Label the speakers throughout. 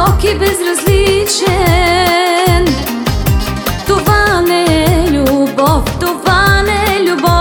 Speaker 1: висок и безразличен. Това не е любов, това не е любов.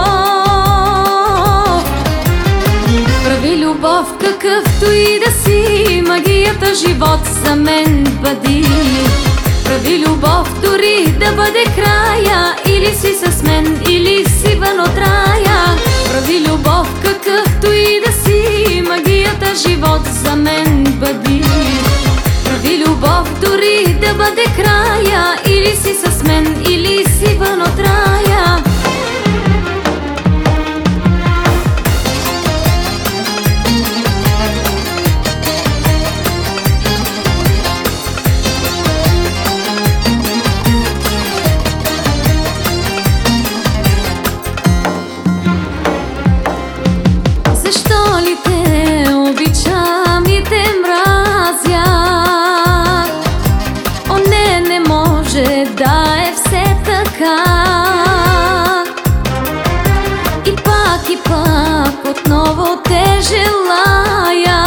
Speaker 1: Прави любов, какъвто и да си, магията живот за мен бъди. Прави любов, дори да бъде края, или си с мен, или си вън от рая. Прави любов, какъвто и да си, магията живот за мен бъди. Прави любов, дори да бъде края, или си с мен, или си вън от рая. Защо ли те обичам и те мразя? О, не може да е все така. И пак отново те желая.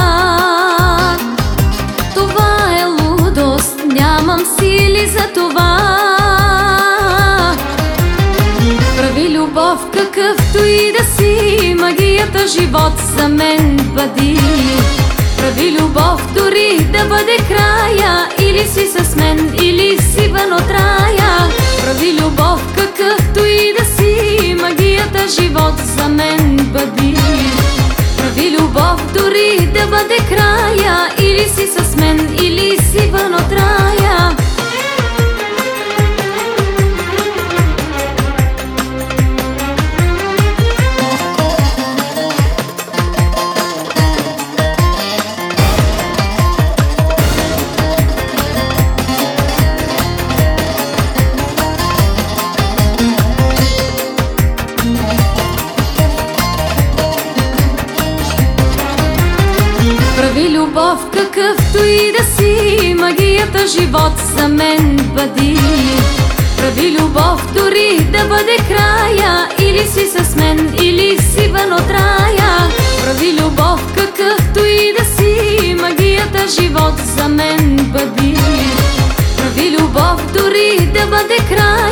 Speaker 1: Това е лудост, нямам сили за това. Прави любов, какъвто и да си, магията живот за мен бъди. Прави любов, дори да бъде края, или си с мен, или си вън от рая. Прави любов, какъвто и да си, магията живот за мен бъди. Прави любов, дори да бъде края, или си с мен, или си вън от рая. Прави любов, какъвто и да си, магията живот за мен бъди. Прави любов, дори да бъде края, или си с мен, или си вън от рая. Прави любов, какъвто и да си, магията живот за мен бъди. Прави любов, дори да бъде края.